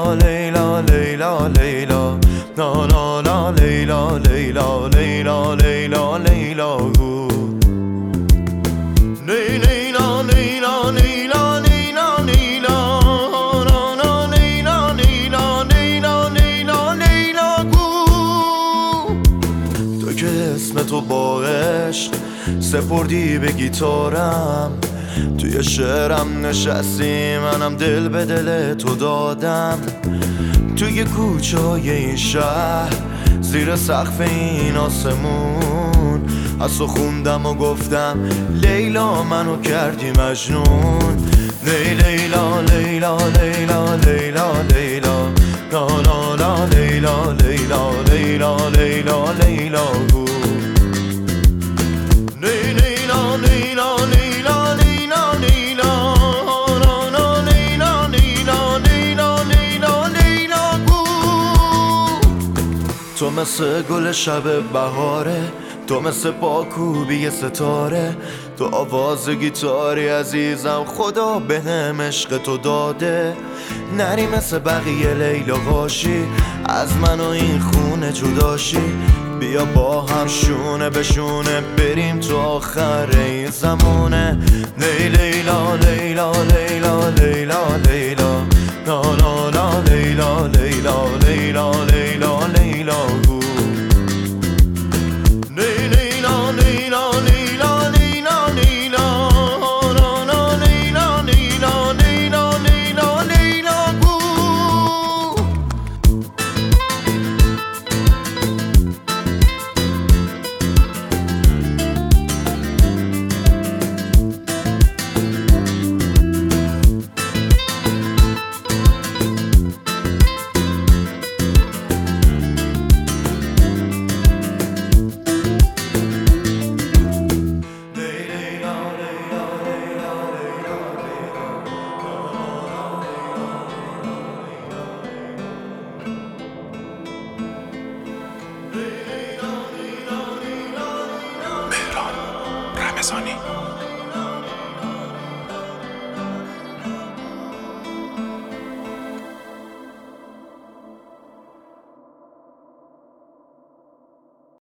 لیلا لیلا لیلا لیلا لا لا لا لیلا لیلا لیلا لیلا لیلا لیلا لیلا لیلا لیلا لیلا لا لا لیلا لیلا لیلا لیلا لیلا تو که اسم تو با عشق سپردی به گیتارم، توی شعرم نشستی منم دل به دل تو دادم. توی کوچه های این شهر زیر سقف این آسمون از تو خوندم و گفتم لیلا منو کردی مجنون. لیلا لیلا لیلا لیلا لیلا لا لا لا لیلا لیلا لیلا لیلا لیلا لیلا لیلا لیلا لیلا لیلا لا لیلا لیلا لیلا لیلا لیلا تو مثل گل شب بهاره، تو مثل پاکوبی ستاره، تو آواز گیتاری عزیزم خدا بهم عشق تو داده. نری مثل بقیه لیلا باشی، از من و این خونه جداشی، بیا با هم شونه به شونه بریم تو آخر این زمونه. لیلا لیلا لیلا لیلا لیلا لا لا لا لیلا لیلا لیلا لیلا لیلا لیلا لیلا لیلا لیلا لیلا لا لا لیلا لیلا لیلا لیلا لیلا رمضانی